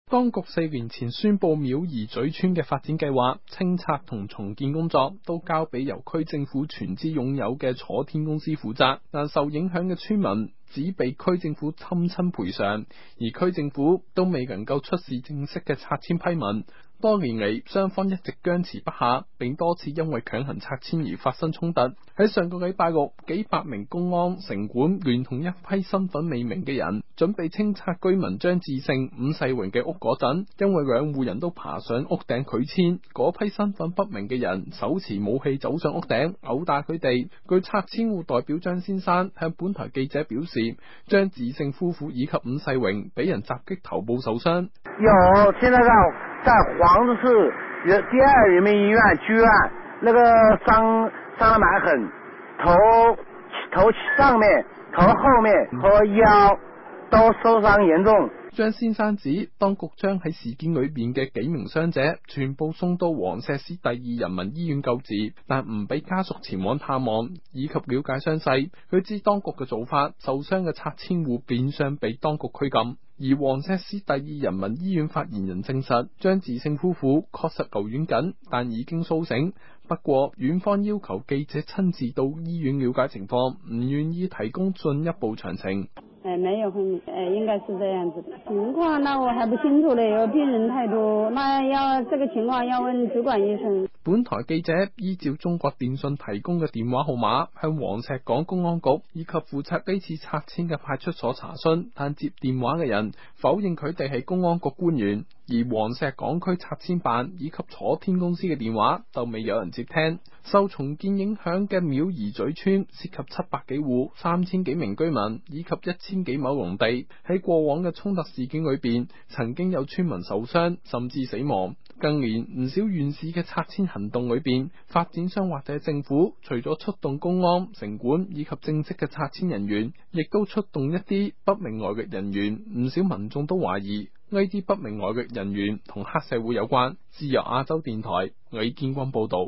當局4年前宣布廟兒咀村嘅發展計劃，清拆同重建工作都交俾由區政府全資擁有嘅楚天公司負責，但受影響嘅村民只被區政府侵親賠償，而區政府都未能夠出示正式嘅拆遷批文。多年嚟，雙方一直僵持不下，並多次因為強行拆遷而發生衝突。喺上個禮拜六，幾百名公安、城管聯同一批身份未明嘅人，準備清拆居民張志勝、伍世榮嘅屋嗰陣，因為兩戶人都爬上屋頂拒遷，嗰批身份不明嘅人手持武器走上屋頂，毆打佢哋。據拆遷戶代表張先生向本台記者表示，張志勝夫婦以及伍世榮俾人襲擊頭部受傷。 有，現在在黃石市第2人民醫院住院，那個傷得蠻狠，頭上面、頭後面和腰都受傷嚴重。 張先生指，當局將喺事件裏邊嘅幾名傷者全部送到黃石市第2人民醫院救治，但唔俾家屬前往探望以及了解傷勢。佢指當局嘅做法，受傷嘅拆遷戶變相被當局拘禁。而黃石市第2人民醫院發言人證實，張志勝夫婦確實留院緊，但已經甦醒。不過，院方要求記者親自到醫院了解情況，唔願意提供進一步詳情。 沒有應該是這樣子的情況，那我還不清楚嘞，有病人太多，那要這個情況要問主管醫生。 本台記者依照中國電信提供嘅電話號碼，向黃石港公安局以及負責呢次拆遷嘅派出所查詢，但接電話嘅人否認佢哋係公安局官員，而黃石港區拆遷辦以及楚天公司嘅電話就未有人接聽。受重建影響嘅廟兒咀村涉及700幾戶、3000幾名居民以及1000幾畝農地。喺過往嘅衝突事件裏邊，曾經有村民受傷甚至死亡。近年唔少縣市嘅拆遷行動裏邊，發展商或者政府除咗出動公安、城管以及正式嘅拆遷人員，亦都出動一啲不明來歷人員。唔少民眾都懷疑呢啲不明來歷人員同黑社會有關。自由亞洲電台李建軍報道。